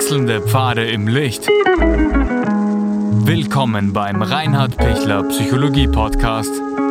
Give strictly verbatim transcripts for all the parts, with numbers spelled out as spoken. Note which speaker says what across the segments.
Speaker 1: Wechselnde Pfade im Licht. Willkommen beim Reinhard Pichler Psychologie Podcast.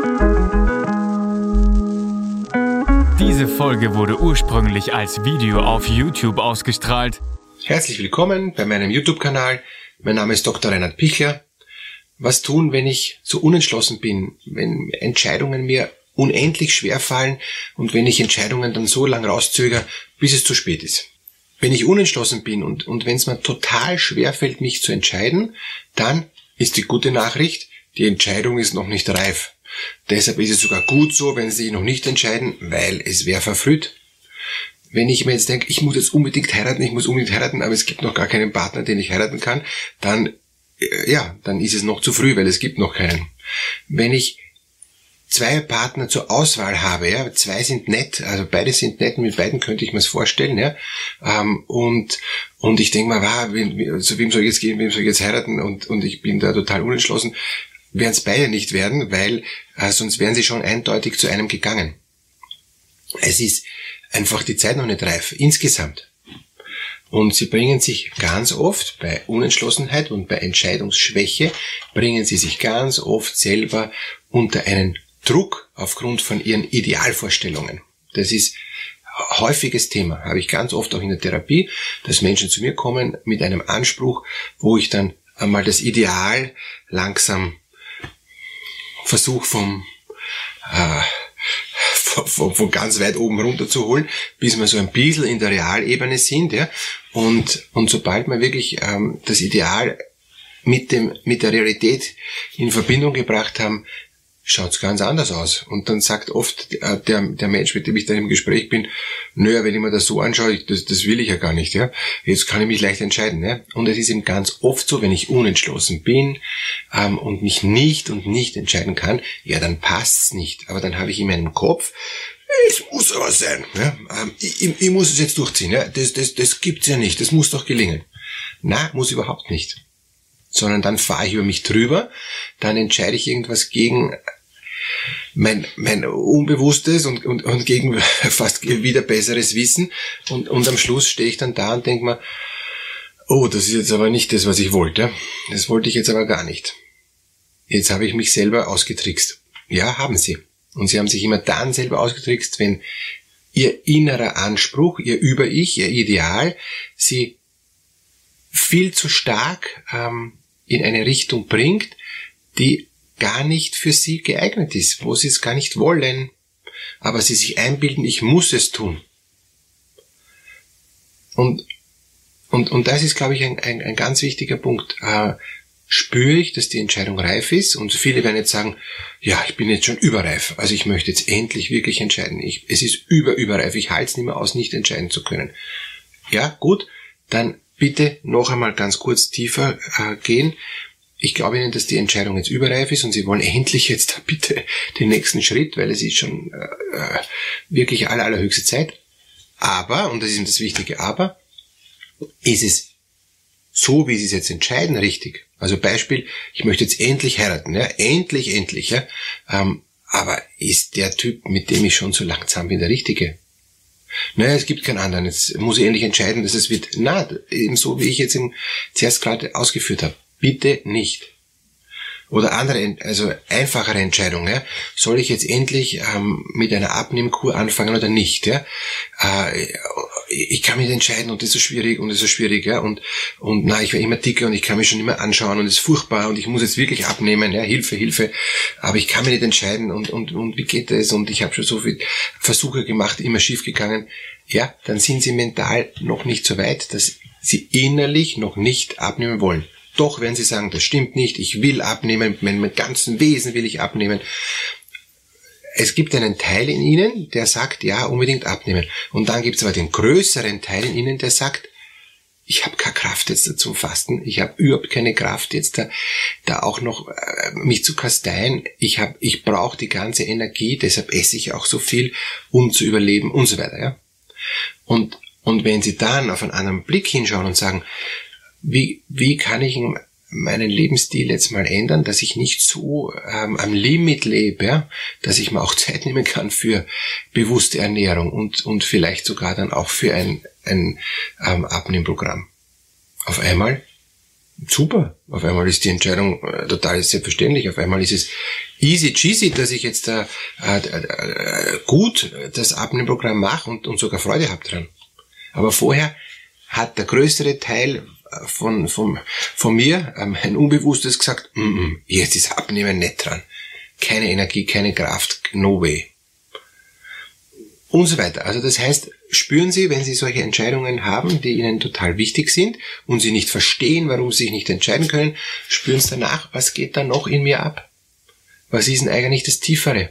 Speaker 1: Diese Folge wurde ursprünglich als Video auf YouTube ausgestrahlt.
Speaker 2: Herzlich willkommen bei meinem YouTube-Kanal. Mein Name ist Doktor Reinhard Pichler. Was tun, wenn ich so unentschlossen bin, wenn Entscheidungen mir unendlich schwer fallen und wenn ich Entscheidungen dann so lange rauszögere, bis es zu spät ist? Wenn ich unentschlossen bin und, und wenn es mir total schwer fällt, mich zu entscheiden, dann ist die gute Nachricht, die Entscheidung ist noch nicht reif. Deshalb ist es sogar gut so, wenn Sie sich noch nicht entscheiden, weil es wäre verfrüht. Wenn ich mir jetzt denke, ich muss jetzt unbedingt heiraten, ich muss unbedingt heiraten, aber es gibt noch gar keinen Partner, den ich heiraten kann, dann, ja, dann ist es noch zu früh, weil es gibt noch keinen. Wenn ich zwei Partner zur Auswahl habe, ja, zwei sind nett, also beide sind nett, mit beiden könnte ich mir es vorstellen, ja, ähm, und und ich denke mal, wow, wem, zu wem soll ich jetzt gehen, wem soll ich jetzt heiraten, und und ich bin da total unentschlossen, werden es beide nicht werden, weil äh, sonst wären sie schon eindeutig zu einem gegangen. Es ist einfach die Zeit noch nicht reif, insgesamt. Und sie bringen sich ganz oft bei Unentschlossenheit und bei Entscheidungsschwäche, bringen sie sich ganz oft selber unter einen Druck aufgrund von ihren Idealvorstellungen. Das ist ein häufiges Thema, habe ich ganz oft auch in der Therapie, dass Menschen zu mir kommen mit einem Anspruch, wo ich dann einmal das Ideal langsam versuche vom, äh, von, von ganz weit oben runter zu holen, bis wir so ein bisschen in der Realebene sind, ja. Und, und sobald wir wirklich ähm, das Ideal mit dem, mit der Realität in Verbindung gebracht haben, schaut's ganz anders aus. Und dann sagt oft äh, der, der Mensch, mit dem ich dann im Gespräch bin, naja, wenn ich mir das so anschaue, ich, das, das will ich ja gar nicht, ja. Jetzt kann ich mich leicht entscheiden, ja. Und es ist eben ganz oft so, wenn ich unentschlossen bin ähm, und mich nicht und nicht entscheiden kann, ja, dann passt's nicht. Aber dann habe ich in meinem Kopf, es muss aber sein, ja. Ähm, ich, ich, ich muss es jetzt durchziehen, ja. Das, das, das gibt's ja nicht. Das muss doch gelingen. Na, muss überhaupt nicht. Sondern dann fahre ich über mich drüber, dann entscheide ich irgendwas gegen mein mein Unbewusstes und und und gegen fast wieder besseres Wissen, und und am Schluss stehe ich dann da und denke mir, oh, das ist jetzt aber nicht das, was ich wollte. Das wollte ich jetzt aber gar nicht. Jetzt habe ich mich selber ausgetrickst. Ja, haben Sie. Und Sie haben sich immer dann selber ausgetrickst, wenn Ihr innerer Anspruch, Ihr Über-Ich, Ihr Ideal Sie viel zu stark ähm, in eine Richtung bringt, die gar nicht für sie geeignet ist, wo sie es gar nicht wollen, aber sie sich einbilden, ich muss es tun. Und und und das ist, glaube ich, ein, ein, ein ganz wichtiger Punkt. Äh, spüre ich, dass die Entscheidung reif ist? Und viele werden jetzt sagen, ja, ich bin jetzt schon überreif, also ich möchte jetzt endlich wirklich entscheiden. Ich, es ist über überreif, ich halte es nicht mehr aus, nicht entscheiden zu können. Ja, gut, dann bitte noch einmal ganz kurz tiefer äh, gehen. Ich glaube Ihnen, dass die Entscheidung jetzt überreif ist und Sie wollen endlich jetzt bitte den nächsten Schritt, weil es ist schon äh, wirklich aller, allerhöchste Zeit. Aber, und das ist das wichtige Aber, ist es so, wie Sie es jetzt entscheiden, richtig? Also Beispiel, ich möchte jetzt endlich heiraten, ja, endlich, endlich, ja. Ähm, aber ist der Typ, mit dem ich schon so lang zusammen bin, der Richtige? Naja, es gibt keinen anderen. Jetzt muss ich endlich entscheiden, dass es wird. Na, eben so, wie ich jetzt im, zuerst gerade ausgeführt habe. Bitte nicht. Oder andere, also einfachere Entscheidungen. Ja? Soll ich jetzt endlich ähm, mit einer Abnehmkur anfangen oder nicht? Ja? Äh, ich kann mich entscheiden und das ist so schwierig und das ist so schwierig. Ja? Und und na, ich werde immer dicker und ich kann mich schon immer anschauen und es ist furchtbar und ich muss jetzt wirklich abnehmen. Ja? Hilfe, Hilfe. Aber ich kann mich nicht entscheiden und und und wie geht das? Und ich habe schon so viele Versuche gemacht, immer schief gegangen. Ja, dann sind Sie mental noch nicht so weit, dass Sie innerlich noch nicht abnehmen wollen. Doch, wenn Sie sagen, das stimmt nicht, ich will abnehmen, mit meinem ganzen Wesen will ich abnehmen. Es gibt einen Teil in Ihnen, der sagt, ja, unbedingt abnehmen. Und dann gibt es aber den größeren Teil in Ihnen, der sagt, ich habe keine Kraft jetzt da zum Fasten, ich habe überhaupt keine Kraft jetzt da, da auch noch äh, mich zu kasteien. Ich habe, ich brauche die ganze Energie, deshalb esse ich auch so viel, um zu überleben und so weiter. Ja. Und und wenn Sie dann auf einen anderen Blick hinschauen und sagen, Wie, wie kann ich meinen Lebensstil jetzt mal ändern, dass ich nicht so ähm, am Limit lebe, ja? Dass ich mir auch Zeit nehmen kann für bewusste Ernährung und und vielleicht sogar dann auch für ein ein ähm, Abnehmprogramm. auf einmal super. Auf einmal ist die Entscheidung äh, total selbstverständlich. Auf einmal ist es easy cheesy, dass ich jetzt äh, äh, äh, gut das Abnehmprogramm mache und, und sogar Freude habe dran. Aber vorher hat der größere Teil von, von, von mir, ähm, ein Unbewusstes, gesagt, mm -mm, jetzt ist Abnehmen nicht dran. Keine Energie, keine Kraft, no way. Und so weiter. Also das heißt, spüren Sie, wenn Sie solche Entscheidungen haben, die Ihnen total wichtig sind und Sie nicht verstehen, warum Sie sich nicht entscheiden können, spüren Sie danach, was geht da noch in mir ab? Was ist denn eigentlich das Tiefere?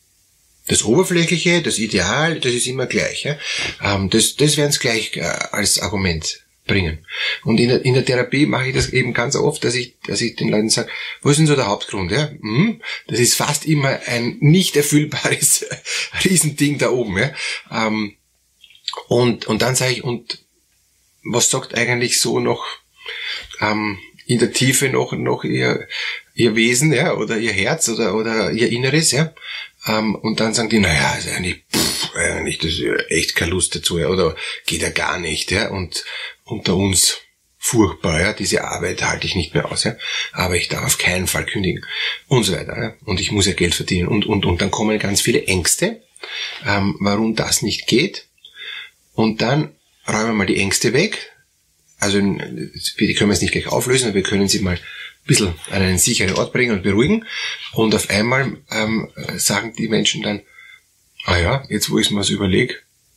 Speaker 2: Das Oberflächliche, das Ideal, das ist immer gleich. Ja? Ähm, das, das werden Sie gleich äh, als Argument bringen. Und in der, in der Therapie mache ich das eben ganz oft, dass ich, dass ich den Leuten sage, wo ist denn so der Hauptgrund? Ja? Hm, das ist fast immer ein nicht erfüllbares Riesending da oben. Ja? Ähm, und, und dann sage ich, und was sagt eigentlich so noch ähm, in der Tiefe noch, noch ihr, ihr Wesen, ja, oder ihr Herz oder, oder ihr Inneres, ja? Ähm, und dann sagen die, naja, ist eigentlich, pff, eigentlich, das ist ja echt keine Lust dazu, ja, oder geht ja gar nicht, ja, und unter uns furchtbar, ja, diese Arbeit halte ich nicht mehr aus, ja, aber ich darf auf keinen Fall kündigen und so weiter, ja, und ich muss ja Geld verdienen und, und, und dann kommen ganz viele Ängste, ähm, warum das nicht geht, und dann räumen wir mal die Ängste weg, also die können wir jetzt nicht gleich auflösen, aber wir können sie mal ein bisschen an einen sicheren Ort bringen und beruhigen, und auf einmal ähm, sagen die Menschen dann, ah ja, jetzt wo ich mir so überlege,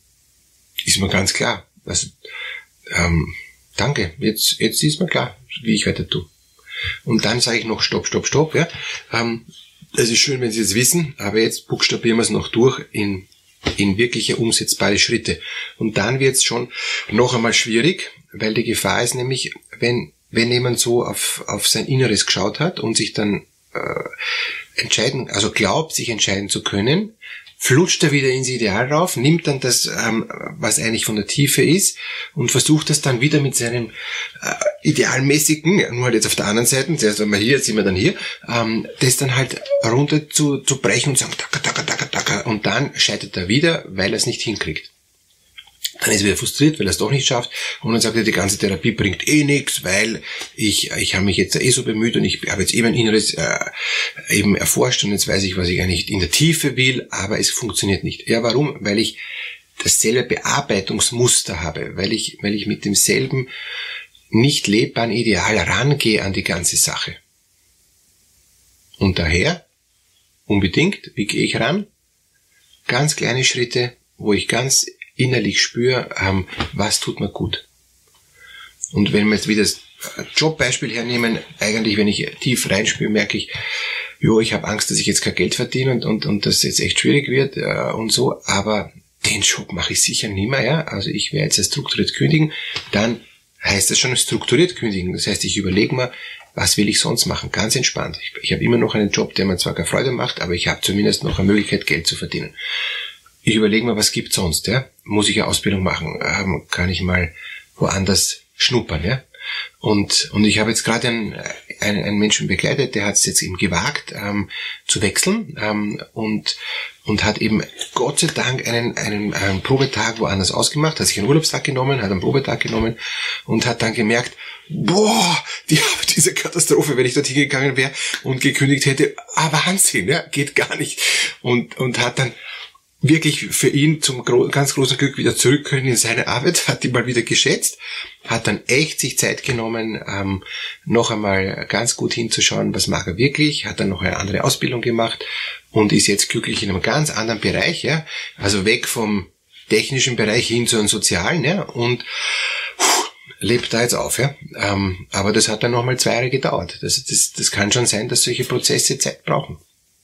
Speaker 2: ist mir ganz klar, also, ähm, danke, jetzt jetzt ist mir klar, wie ich weiter tue. Und dann sage ich noch Stopp, Stopp, Stopp, ja. Ähm, es ist schön, wenn Sie es wissen, aber jetzt buchstabieren wir es noch durch in in wirkliche umsetzbare Schritte. Und dann wird es schon noch einmal schwierig, weil die Gefahr ist nämlich, wenn wenn jemand so auf auf sein Inneres geschaut hat und sich dann äh, entscheiden, also glaubt, sich entscheiden zu können, flutscht er wieder ins Ideal rauf, nimmt dann das, ähm, was eigentlich von der Tiefe ist, und versucht das dann wieder mit seinem äh, idealmäßigen, nur halt jetzt auf der anderen Seite, zuerst einmal hier, jetzt sind wir dann hier, ähm, das dann halt runter zu, zu brechen und sagen, taka, taka, taka, taka, und dann scheitert er wieder, weil er es nicht hinkriegt. Dann ist er wieder frustriert, weil er es doch nicht schafft, und dann sagt er, die ganze Therapie bringt eh nichts, weil ich ich habe mich jetzt eh so bemüht und ich habe jetzt eben ein Inneres äh, eben erforscht und jetzt weiß ich, was ich eigentlich in der Tiefe will, aber es funktioniert nicht. Ja, warum? Weil ich dasselbe Bearbeitungsmuster habe, weil ich weil ich mit demselben nicht lebbaren Ideal rangehe an die ganze Sache. Und daher, unbedingt, wie gehe ich ran? Ganz kleine Schritte, wo ich ganz innerlich spüre, ähm, was tut mir gut. Und wenn wir jetzt wieder das Jobbeispiel hernehmen, eigentlich, wenn ich tief reinspüre, merke ich, jo, ich habe Angst, dass ich jetzt kein Geld verdiene und, und, und das jetzt echt schwierig wird äh, und so, aber den Job mache ich sicher nicht mehr, ja. Also ich werde jetzt strukturiert kündigen, dann heißt das schon strukturiert kündigen. Das heißt, ich überlege mir, was will ich sonst machen? Ganz entspannt. Ich, ich habe immer noch einen Job, der mir zwar keine Freude macht, aber ich habe zumindest noch eine Möglichkeit, Geld zu verdienen. Ich überlege mir, was gibt's sonst, ja? Muss ich eine Ausbildung machen? Ähm, kann ich mal woanders schnuppern, ja? Und und ich habe jetzt gerade einen, einen, einen Menschen begleitet, der hat es jetzt eben gewagt, ähm, zu wechseln, ähm, und und hat eben Gott sei Dank einen, einen, einen Probetag woanders ausgemacht, hat sich einen Urlaubstag genommen, hat einen Probetag genommen und hat dann gemerkt, boah, die, diese Katastrophe, wenn ich dorthin gegangen wäre und gekündigt hätte, ah, Wahnsinn, ja, geht gar nicht. Und und hat dann wirklich für ihn zum gro- ganz großen Glück wieder zurück können in seine Arbeit, hat die mal wieder geschätzt, hat dann echt sich Zeit genommen, ähm, noch einmal ganz gut hinzuschauen, was mag er wirklich, hat dann noch eine andere Ausbildung gemacht und ist jetzt glücklich in einem ganz anderen Bereich, ja, also weg vom technischen Bereich hin zu einem sozialen, ja, und pff, lebt da jetzt auf, ja, ähm, aber das hat dann noch mal zwei Jahre gedauert. Das, das, das kann schon sein, dass solche Prozesse Zeit brauchen.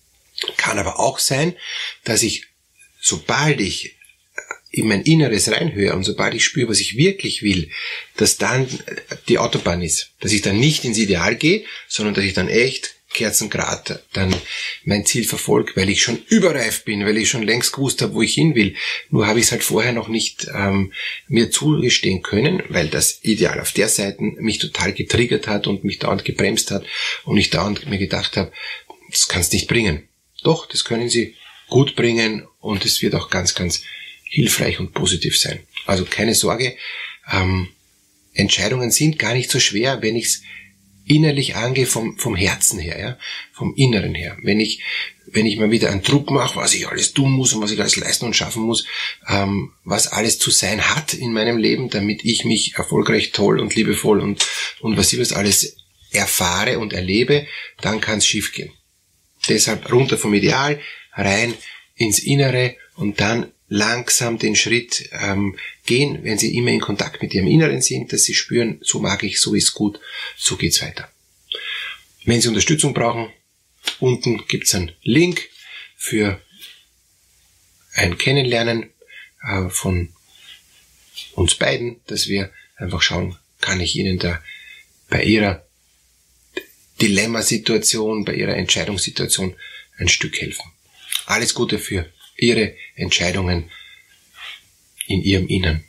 Speaker 2: Kann aber auch sein, dass ich sobald ich in mein Inneres reinhöre und sobald ich spüre, was ich wirklich will, dass dann die Autobahn ist. Dass ich dann nicht ins Ideal gehe, sondern dass ich dann echt kerzengerade dann mein Ziel verfolge, weil ich schon überreif bin, weil ich schon längst gewusst habe, wo ich hin will. Nur habe ich es halt vorher noch nicht ähm, mir zugestehen können, weil das Ideal auf der Seite mich total getriggert hat und mich dauernd gebremst hat und ich dauernd mir gedacht habe, das kannst nicht bringen. Doch, das können Sie gut bringen und es wird auch ganz, ganz hilfreich und positiv sein. Also keine Sorge, ähm, Entscheidungen sind gar nicht so schwer, wenn ich es innerlich angehe vom, vom Herzen her, ja, vom Inneren her. Wenn ich, wenn ich mal wieder einen Druck mache, was ich alles tun muss und was ich alles leisten und schaffen muss, ähm, was alles zu sein hat in meinem Leben, damit ich mich erfolgreich, toll und liebevoll und, und was ich was alles erfahre und erlebe, dann kann es schief gehen. Deshalb runter vom Ideal, rein ins Innere und dann langsam den Schritt ähm, gehen, wenn Sie immer in Kontakt mit Ihrem Inneren sind, dass Sie spüren, so mag ich, so ist gut, so geht's weiter. Wenn Sie Unterstützung brauchen, unten gibt's einen Link für ein Kennenlernen äh, von uns beiden, dass wir einfach schauen, kann ich Ihnen da bei Ihrer Dilemmasituation, bei Ihrer Entscheidungssituation ein Stück helfen. Alles Gute für Ihre Entscheidungen in Ihrem Innern.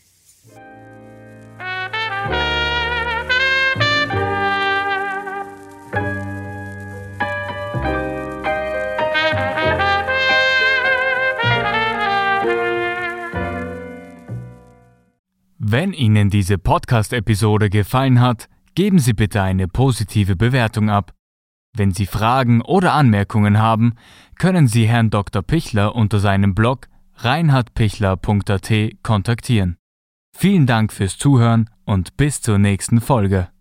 Speaker 1: Wenn Ihnen diese Podcast-Episode gefallen hat, geben Sie bitte eine positive Bewertung ab. Wenn Sie Fragen oder Anmerkungen haben, können Sie Herrn Doktor Pichler unter seinem Blog reinhard pichler punkt a t kontaktieren. Vielen Dank fürs Zuhören und bis zur nächsten Folge.